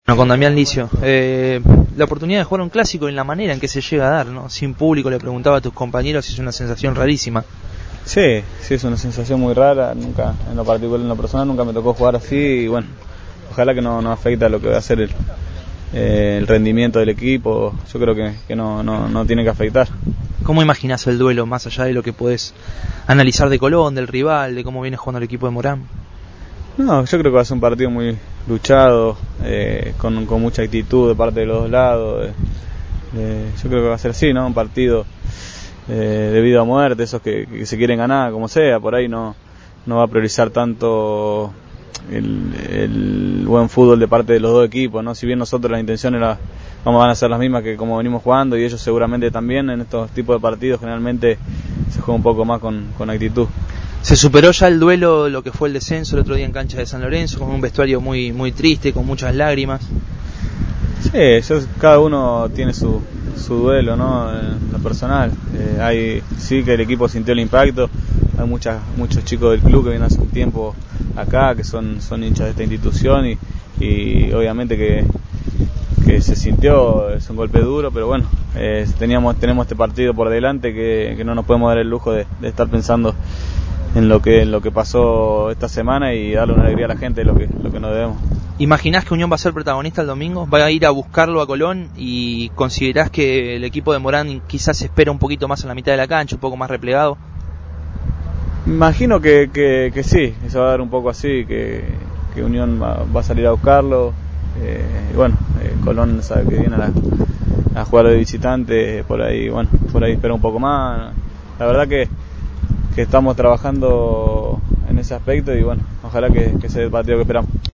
Bueno, con Damián Licio, la oportunidad de jugar un clásico en la manera en que se llega a dar, ¿no? Sin público, le preguntaba a tus compañeros, es una sensación rarísima. Sí, es una sensación muy rara, nunca, en lo particular, en lo personal, nunca me tocó jugar así y bueno, ojalá que no afecte a lo que va a ser el rendimiento del equipo. Yo creo que no tiene que afectar. ¿Cómo imaginás el duelo, más allá de lo que podés analizar de Colón, del rival, de cómo viene jugando el equipo de Morán? No, yo creo que va a ser un partido muy luchado, con mucha actitud de parte de los dos lados. Yo creo que va a ser así, ¿no? Un partido de vida o muerte, esos que se quieren ganar, como sea. Por ahí no va a priorizar tanto el buen fútbol de parte de los dos equipos, ¿no? Si bien nosotros las intenciones van a ser las mismas que como venimos jugando, y ellos seguramente también. En estos tipos de partidos generalmente se juega un poco más con actitud. ¿Se superó ya el duelo, lo que fue el descenso el otro día en cancha de San Lorenzo, con un vestuario muy, muy triste, con muchas lágrimas? Sí, cada uno tiene su duelo, ¿no? En lo personal. Sí que el equipo sintió el impacto. Hay muchos chicos del club que vienen hace un tiempo acá, que son hinchas de esta institución y obviamente que se sintió, es un golpe duro, pero bueno, tenemos este partido por delante que no nos podemos dar el lujo de estar pensando en lo que pasó esta semana y darle una alegría a la gente, lo que nos debemos. ¿Imaginás que Unión va a ser protagonista el domingo? ¿Va a ir a buscarlo a Colón? ¿Y considerás que el equipo de Morán quizás espera un poquito más en la mitad de la cancha, un poco más replegado? Imagino que sí, eso va a dar un poco así, que Unión va a salir a buscarlo. Y bueno, Colón sabe que viene a jugar de visitante, por ahí espera un poco más. La verdad que estamos trabajando en ese aspecto y bueno, ojalá que sea el partido que esperamos.